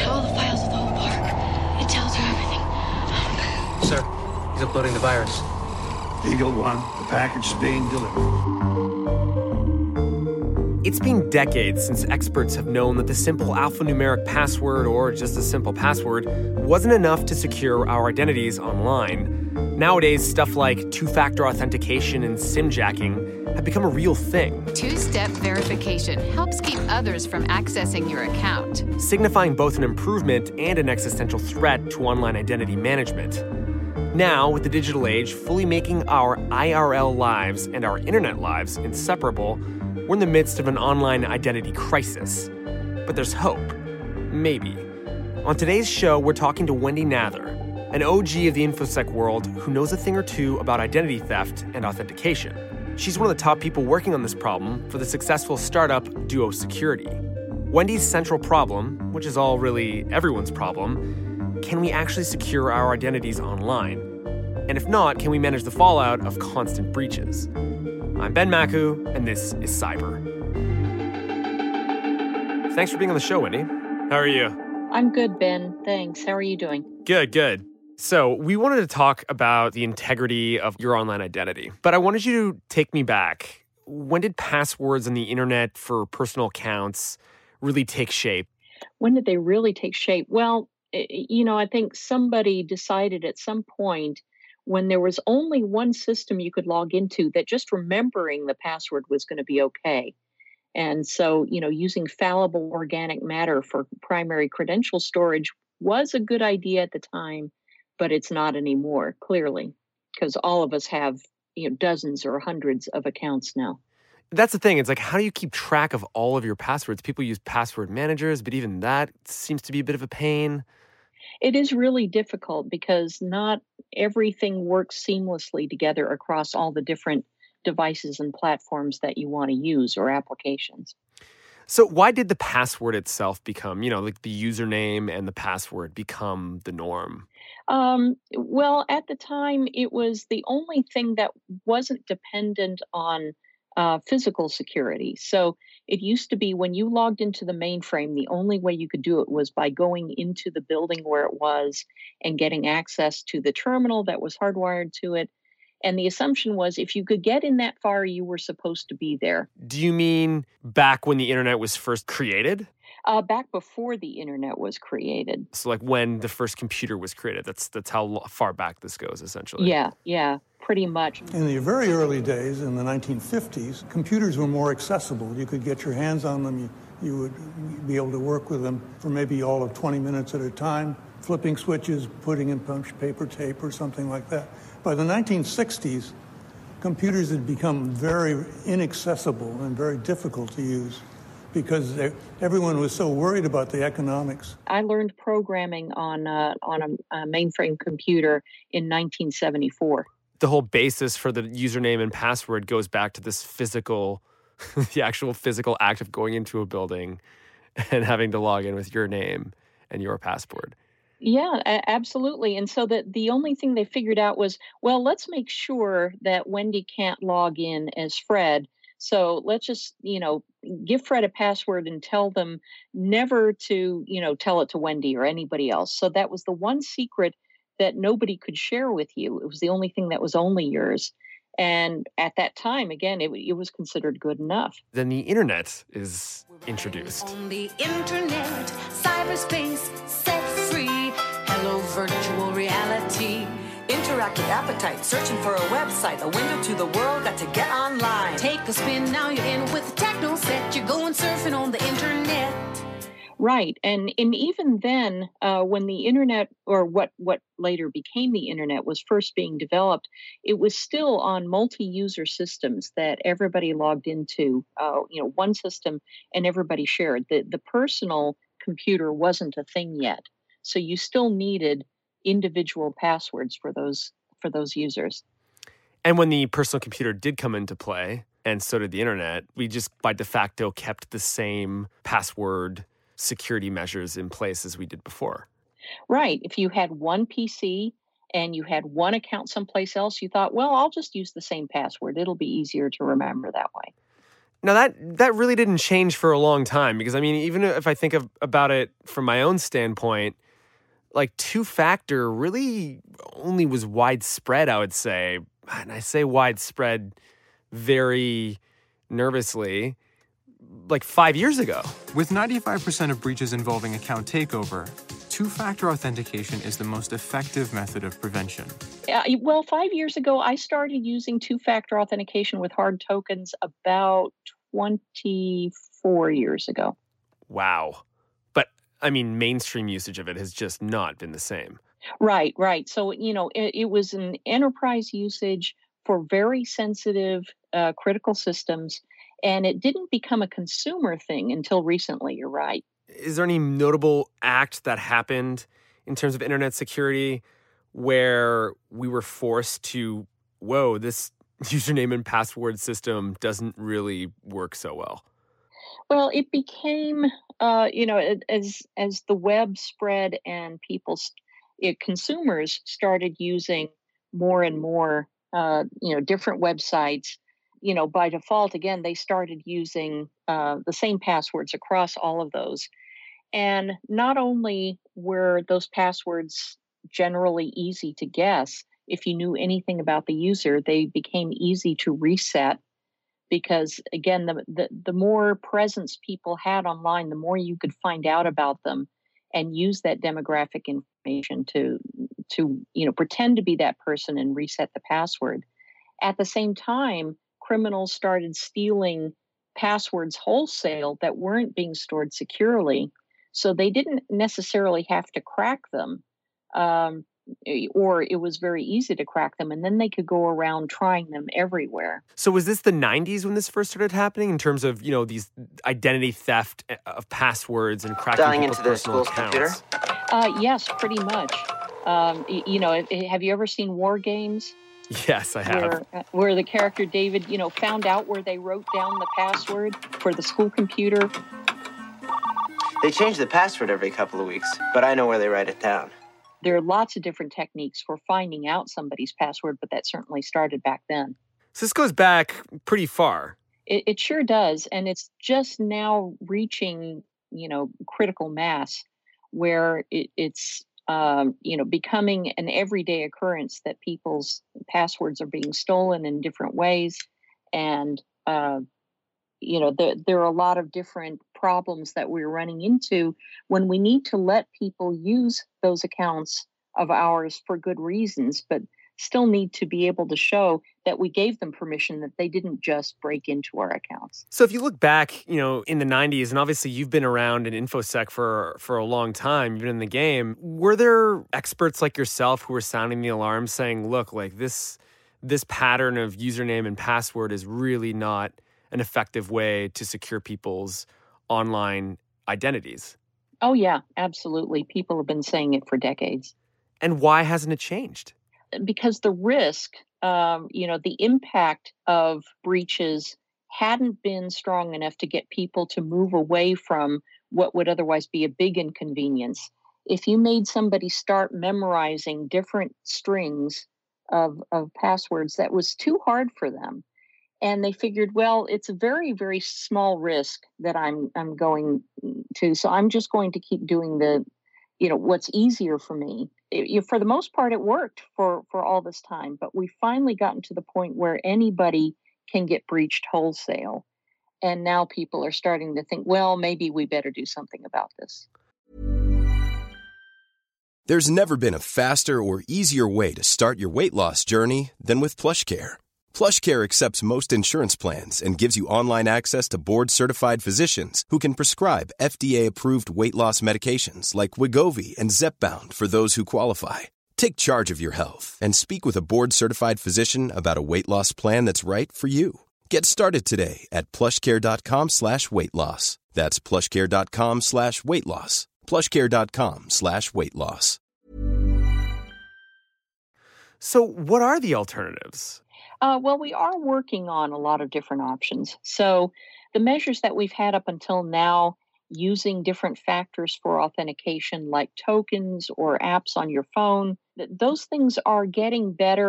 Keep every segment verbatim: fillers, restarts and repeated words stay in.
all the files of the whole park. It tells her everything. Sir, he's uploading the virus. Eagle One, the package is being delivered. It's been decades since experts have known that the simple alphanumeric password, or just a simple password, wasn't enough to secure our identities online. Nowadays, stuff like two-factor authentication and SIM jacking have become a real thing. Two-step verification helps keep others from accessing your account, signifying both an improvement and an existential threat to online identity management. Now, with the digital age fully making our I R L lives and our internet lives inseparable, we're in the midst of an online identity crisis. But there's hope. Maybe. On today's show, we're talking to Wendy Nather, an O G of the InfoSec world who knows a thing or two about identity theft and authentication. She's one of the top people working on this problem for the successful startup Duo Security. Wendy's central problem, which is all really everyone's problem, can we actually secure our identities online? And if not, can we manage the fallout of constant breaches? I'm Ben Maku, and this is Cyber. Thanks for being on the show, Wendy. How are you? I'm good, Ben. Thanks. How are you doing? Good, good. So we wanted to talk about the integrity of your online identity, but I wanted you to take me back. When did passwords on the internet for personal accounts really take shape? When did they really take shape? Well, you know, I think somebody decided at some point when there was only one system you could log into that just remembering the password was going to be okay. And so, you know, using fallible organic matter for primary credential storage was a good idea at the time, but it's not anymore, clearly, because all of us have, you know, dozens or hundreds of accounts now. That's the thing. It's like, how do you keep track of all of your passwords? People use password managers, but even that seems to be a bit of a pain. It is really difficult because not everything works seamlessly together across all the different devices and platforms that you want to use or applications. So why did the password itself become, you know, like the username and the password become the norm? Um, well, at the time, it was the only thing that wasn't dependent on uh, physical security. So it used to be when you logged into the mainframe, the only way you could do it was by going into the building where it was and getting access to the terminal that was hardwired to it. And the assumption was if you could get in that far, you were supposed to be there. Do you mean back when the internet was first created? Uh, back before the internet was created. So like when the first computer was created. That's that's how far back this goes, essentially. Yeah, yeah, pretty much. In the very early days, in the nineteen fifties, computers were more accessible. You could get your hands on them. You, you would be able to work with them for maybe all of twenty minutes at a time, flipping switches, putting in punch paper tape or something like that. By the nineteen sixties, computers had become very inaccessible and very difficult to use because they, everyone was so worried about the economics. I learned programming on uh, on a, a mainframe computer in nineteen seventy-four. The whole basis for the username and password goes back to this physical, the actual physical act of going into a building and having to log in with your name and your password. Yeah, a- absolutely. And so that the only thing they figured out was, well, let's make sure that Wendy can't log in as Fred. So let's just, you know, give Fred a password and tell them never to, you know, tell it to Wendy or anybody else. So that was the one secret that nobody could share with you. It was the only thing that was only yours. And at that time, again, it, it was considered good enough. Then the internet is introduced. On the internet, cyberspace set free. Hello, virtual reality. Interactive appetite, searching for a website, a window to the world, got to get online. Take a spin, now you're in with the techno set. You're going surfing on the internet. Right. And and even then, uh, when the internet, or what, what later became the internet, was first being developed, it was still on multi-user systems that everybody logged into, uh, you know, one system and everybody shared. The, the personal computer wasn't a thing yet. So you still needed individual passwords for those for those users. And when the personal computer did come into play, and so did the internet, we just by de facto kept the same password security measures in place as we did before. Right. If you had one P C and you had one account someplace else, you thought, well, I'll just use the same password. It'll be easier to remember that way. Now, that that really didn't change for a long time because, I mean, even if I think of about it from my own standpoint, like two-factor really only was widespread, I would say. And I say widespread very nervously, like five years ago. With ninety-five percent of breaches involving account takeover, two-factor authentication is the most effective method of prevention. Uh, well, five years ago, I started using two-factor authentication with hard tokens about twenty-four years ago. Wow. But, I mean, mainstream usage of it has just not been the same. Right, right. So, you know, it, it was an enterprise usage for very sensitive uh, critical systems, and it didn't become a consumer thing until recently, you're right. Is there any notable act that happened in terms of internet security where we were forced to, whoa, this username and password system doesn't really work so well? Well, it became, uh, you know, as as the web spread and people, it, consumers started using more and more, uh, you know, different websites. You know, by default, again, they started using uh, the same passwords across all of those. And not only were those passwords generally easy to guess, if you knew anything about the user, they became easy to reset because, again, the, the, the more presence people had online, the more you could find out about them and use that demographic information to, to you know, pretend to be that person and reset the password. At the same time, criminals started stealing passwords wholesale that weren't being stored securely. So they didn't necessarily have to crack them, um, or it was very easy to crack them, and then they could go around trying them everywhere. So was this the nineties when this first started happening in terms of, you know, these identity theft of passwords and cracking Dialing people's into the personal school's accounts? computer? Uh, yes, pretty much. Um, you know, have you ever seen War Games? Yes, I have. Where, where the character David, you know, found out where they wrote down the password for the school computer. They change the password every couple of weeks, but I know where they write it down. There are lots of different techniques for finding out somebody's password, but that certainly started back then. So this goes back pretty far. It, it sure does. And it's just now reaching, you know, critical mass where it, it's, um, you know, becoming an everyday occurrence that people's passwords are being stolen in different ways. And, uh, you know, there, there are a lot of different problems that we're running into when we need to let people use those accounts of ours for good reasons, but still need to be able to show that we gave them permission, that they didn't just break into our accounts. So if you look back, you know, in the nineties, and obviously you've been around in InfoSec for, for a long time, you've been in the game, were there experts like yourself who were sounding the alarm saying, look, like this, this pattern of username and password is really not an effective way to secure people's online identities? Oh, yeah, absolutely. People have been saying it for decades. And why hasn't it changed? Because the risk, um, you know, the impact of breaches hadn't been strong enough to get people to move away from what would otherwise be a big inconvenience. If you made somebody start memorizing different strings of, of passwords, that was too hard for them. And they figured, well, it's a very, very small risk that I'm I'm going to. So I'm just going to keep doing the, you know, what's easier for me. It, for the most part, it worked for, for all this time. But we finally gotten to the point where anybody can get breached wholesale. And now people are starting to think, well, maybe we better do something about this. There's never been a faster or easier way to start your weight loss journey than with PlushCare. PlushCare accepts most insurance plans and gives you online access to board-certified physicians who can prescribe F D A-approved weight loss medications like Wegovy and Zepbound for those who qualify. Take charge of your health and speak with a board-certified physician about a weight loss plan that's right for you. Get started today at plushcare.com slash weight loss. That's plushcare.com slash weight loss. plushcare.com slash weight loss. So what are the alternatives? Uh, well, we are working on a lot of different options. So the measures that we've had up until now, using different factors for authentication like tokens or apps on your phone, th- those things are getting better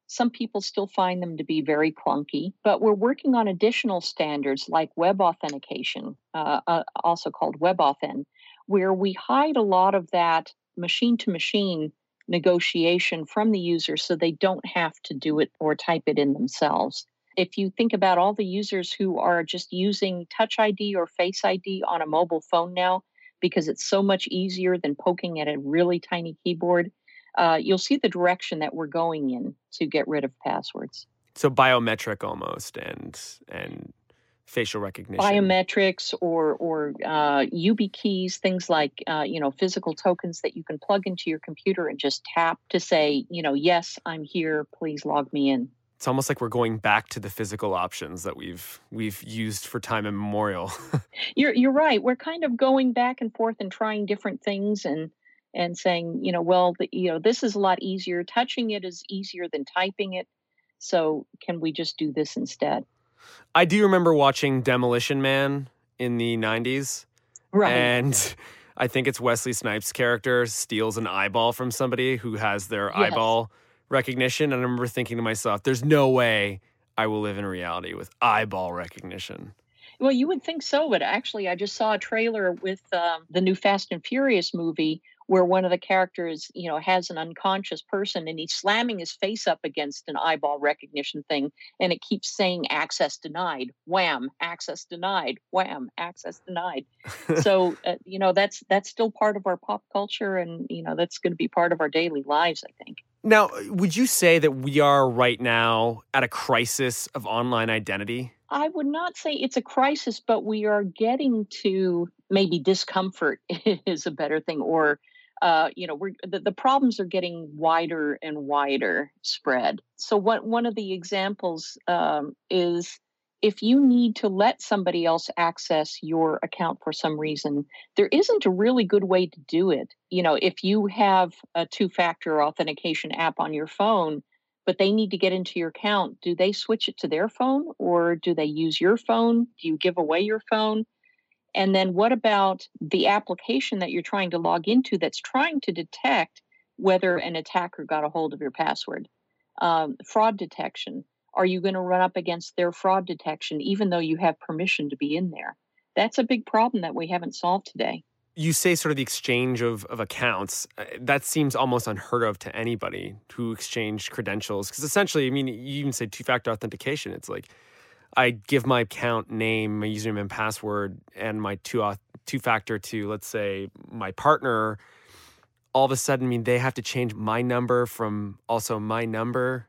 Some people still find them to be very clunky, but we're working on additional standards like web authentication, uh, uh, also called WebAuthn, where we hide a lot of that machine-to-machine negotiation from the user so they don't have to do it or type it in themselves. If you think about all the users who are just using Touch I D or Face I D on a mobile phone now, because it's so much easier than poking at a really tiny keyboard, uh, you'll see the direction that we're going in to get rid of passwords. So biometric almost and and facial recognition. Biometrics or or uh, U B keys, things like uh, you know physical tokens that you can plug into your computer and just tap to say, you know, yes, I'm here. Please log me in. It's almost like we're going back to the physical options that we've we've used for time immemorial. You're you're right. We're kind of going back and forth and trying different things and and saying, you know, well, the, you know, this is a lot easier. Touching it is easier than typing it. So can we just do this instead? I do remember watching Demolition Man in the nineties. Right. And I think it's Wesley Snipes' character steals an eyeball from somebody who has their Yes. eyeball recognition. And I remember thinking to myself, there's no way I will live in reality with eyeball recognition. Well, you would think so, but actually, I just saw a trailer with um, the new Fast and Furious movie where one of the characters, you know, has an unconscious person and he's slamming his face up against an eyeball recognition thing, and it keeps saying access denied, wham, access denied, wham, access denied. So, uh, you know, that's that's still part of our pop culture, and, you know, that's going to be part of our daily lives, I think. Now, would you say that we are right now at a crisis of online identity? I would not say it's a crisis, but we are getting to maybe discomfort is a better thing, or uh, you know, we're the, the problems are getting wider and wider spread. So, what one of the examples um, is if you need to let somebody else access your account for some reason, there isn't a really good way to do it. You know, if you have a two-factor authentication app on your phone, but they need to get into your account, do they switch it to their phone or do they use your phone? Do you give away your phone? And then what about the application that you're trying to log into that's trying to detect whether an attacker got a hold of your password? Um, fraud detection. Are you going to run up against their fraud detection even though you have permission to be in there? That's a big problem that we haven't solved today. You say sort of the exchange of, of accounts. Uh, that seems almost unheard of to anybody who exchanged credentials. Because essentially, I mean, you even say two-factor authentication. It's like I give my account name, my username and password, and my two auth- two-factor to, let's say, my partner. All of a sudden, I mean, they have to change my number from also my number.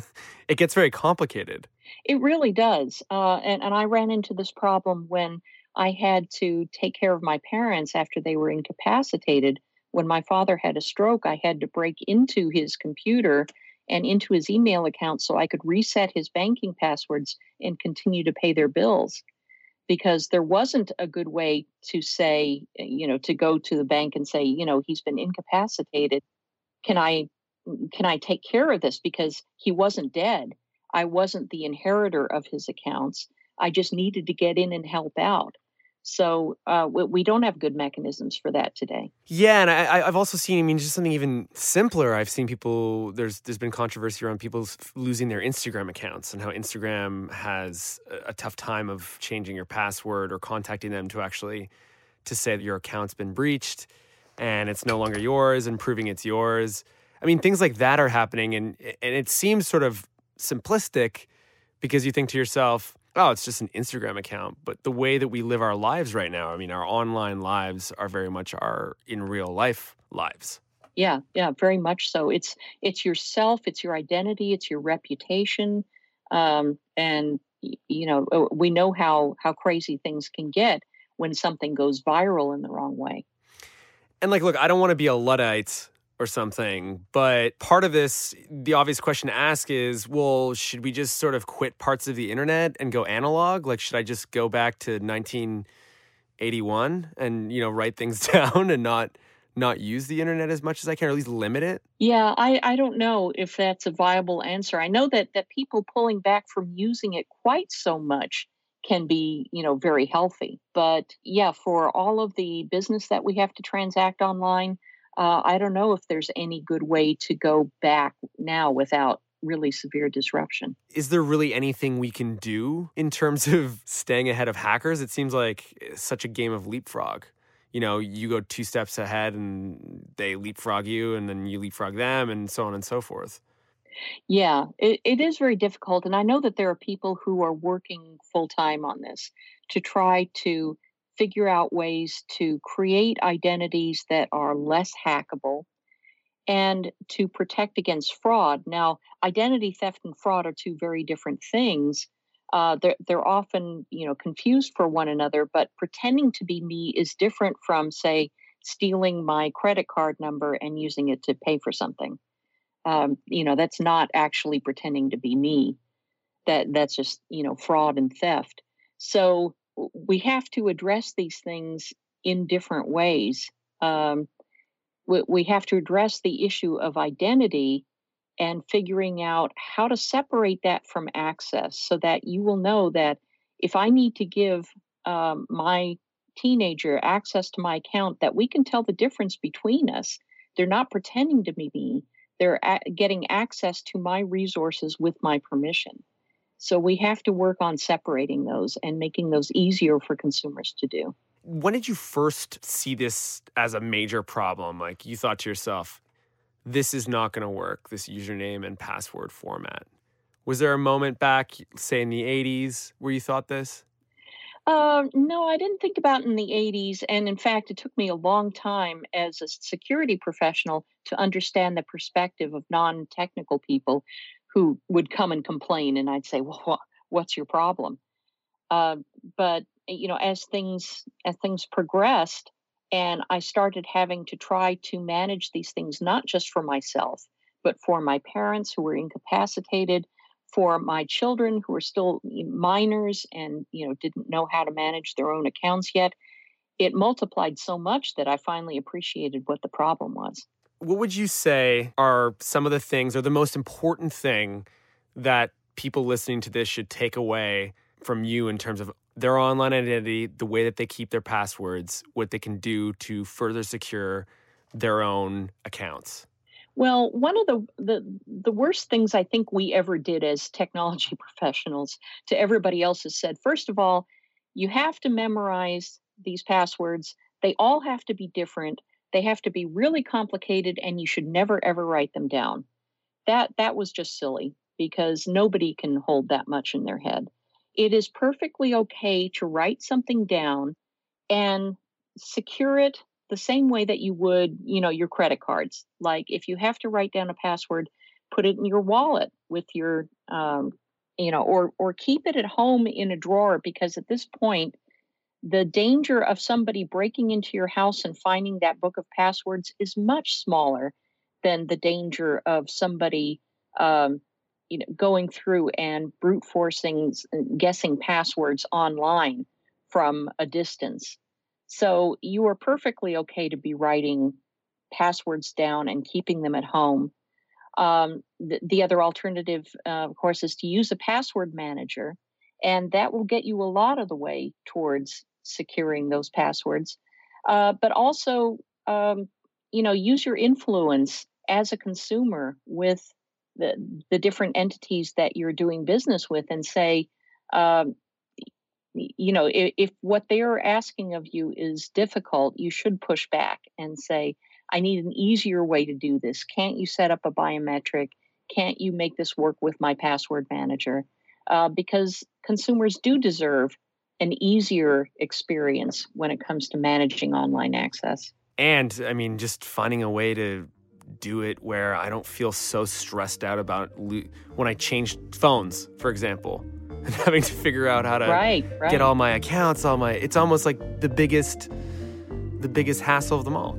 It gets very complicated. It really does. Uh, and, and I ran into this problem when I had to take care of my parents after they were incapacitated. When my father had a stroke, I had to break into his computer and into his email account so I could reset his banking passwords and continue to pay their bills. Because there wasn't a good way to say, you know, to go to the bank and say, you know, he's been incapacitated. Can I, can I take care of this? Because he wasn't dead. I wasn't the inheritor of his accounts. I just needed to get in and help out. So uh, we, we don't have good mechanisms for that today. Yeah, and I, I've also seen, I mean, just something even simpler. I've seen people, there's there's been controversy around people losing their Instagram accounts and how Instagram has a, a tough time of changing your password or contacting them to actually to say that your account's been breached and it's no longer yours and proving it's yours. I mean, things like that are happening, and and it seems sort of simplistic because you think to yourself, oh, it's just an Instagram account. But the way that we live our lives right now, I mean, our online lives are very much our in real life lives. Yeah, yeah, very much so. It's it's yourself, it's your identity, it's your reputation. Um, and, you know, we know how how crazy things can get when something goes viral in the wrong way. And like, look, I don't want to be a Luddite or something, but part of this, the obvious question to ask is, well, should we just sort of quit parts of the internet and go analog? Like, should I just go back to nineteen eighty-one and, you know, write things down and not not use the internet as much as I can, or at least limit it? Yeah, I, I don't know if that's a viable answer. I know that that people pulling back from using it quite so much can be, you know, very healthy. But yeah, for all of the business that we have to transact online, Uh, I don't know if there's any good way to go back now without really severe disruption. Is there really anything we can do in terms of staying ahead of hackers? It seems like it's such a game of leapfrog. You know, you go two steps ahead and they leapfrog you, and then you leapfrog them, and so on and so forth. Yeah, it, it is very difficult. And I know that there are people who are working full time on this to try to figure out ways to create identities that are less hackable and to protect against fraud. Now, identity theft and fraud are two very different things. Uh, they're, they're often, you know, confused for one another, but pretending to be me is different from, say, stealing my credit card number and using it to pay for something. Um, you know, that's not actually pretending to be me. That that's just, you know, fraud and theft. So we have to address these things in different ways. Um, we, we have to address the issue of identity and figuring out how to separate that from access so that you will know that if I need to give um, my teenager access to my account, that we can tell the difference between us. They're not pretending to be me. They're a- getting access to my resources with my permission. So we have to work on separating those and making those easier for consumers to do. When did you first see this as a major problem? Like you thought to yourself, this is not going to work, this username and password format. Was there a moment back, say in the eighties, where you thought this? Uh, no, I didn't think about it in the eighties. And in fact, it took me a long time as a security professional to understand the perspective of non-technical people who would come and complain. And I'd say, well, wh- what's your problem? Uh, but, you know, as things as things progressed and I started having to try to manage these things, not just for myself, but for my parents who were incapacitated, for my children who were still minors and, you know, didn't know how to manage their own accounts yet, it multiplied so much that I finally appreciated what the problem was. What would you say are some of the things or the most important thing that people listening to this should take away from you in terms of their online identity, the way that they keep their passwords, what they can do to further secure their own accounts? Well, one of the, the the worst things I think we ever did as technology professionals to everybody else is said, first of all, you have to memorize these passwords. They all have to be different. They have to be really complicated, and you should never, ever write them down. That that was just silly because nobody can hold that much in their head. It is perfectly okay to write something down and secure it the same way that you would, you know, your credit cards. Like if you have to write down a password, put it in your wallet with your, um, you know, or or keep it at home in a drawer, because at this point, the danger of somebody breaking into your house and finding that book of passwords is much smaller than the danger of somebody, um, you know, going through and brute forcing, guessing passwords online from a distance. So you are perfectly okay to be writing passwords down and keeping them at home. Um, the, the other alternative, uh, of course, is to use a password manager, and that will get you a lot of the way towards securing those passwords. Uh, but also, um, you know, use your influence as a consumer with the, the different entities that you're doing business with and say, um, you know, if, if what they're asking of you is difficult, you should push back and say, I need an easier way to do this. Can't you set up a biometric? Can't you make this work with my password manager? Uh, because consumers do deserve an easier experience when it comes to managing online access. And, I mean, just finding a way to do it where I don't feel so stressed out about lo- when I change phones, for example. And having to figure out how to right, right. get all my accounts, all my, it's almost like the biggest, the biggest hassle of them all.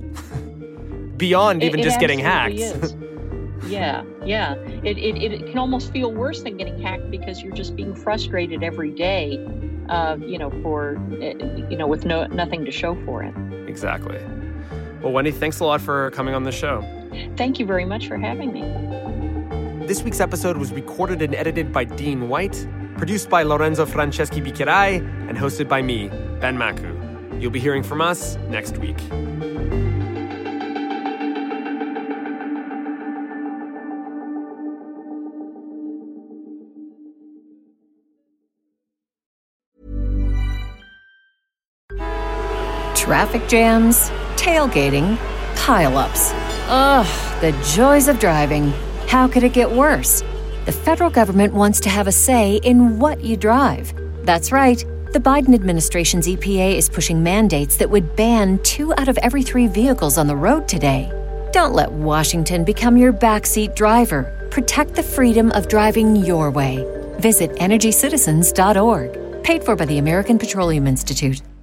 Beyond even it, it just getting hacked. Is. Yeah, yeah. It, it it can almost feel worse than getting hacked because you're just being frustrated every day, uh, you know, for, you know, with no nothing to show for it. Exactly. Well, Wendy, thanks a lot for coming on the show. Thank you very much for having me. This week's episode was recorded and edited by Dean White, produced by Lorenzo Franceschi Bicherai, and hosted by me, Ben Maku. You'll be hearing from us next week. Traffic jams, tailgating, pile-ups. Ugh, the joys of driving. How could it get worse? The federal government wants to have a say in what you drive. That's right. The Biden administration's E P A is pushing mandates that would ban two out of every three vehicles on the road today. Don't let Washington become your backseat driver. Protect the freedom of driving your way. Visit energy citizens dot org. Paid for by the American Petroleum Institute.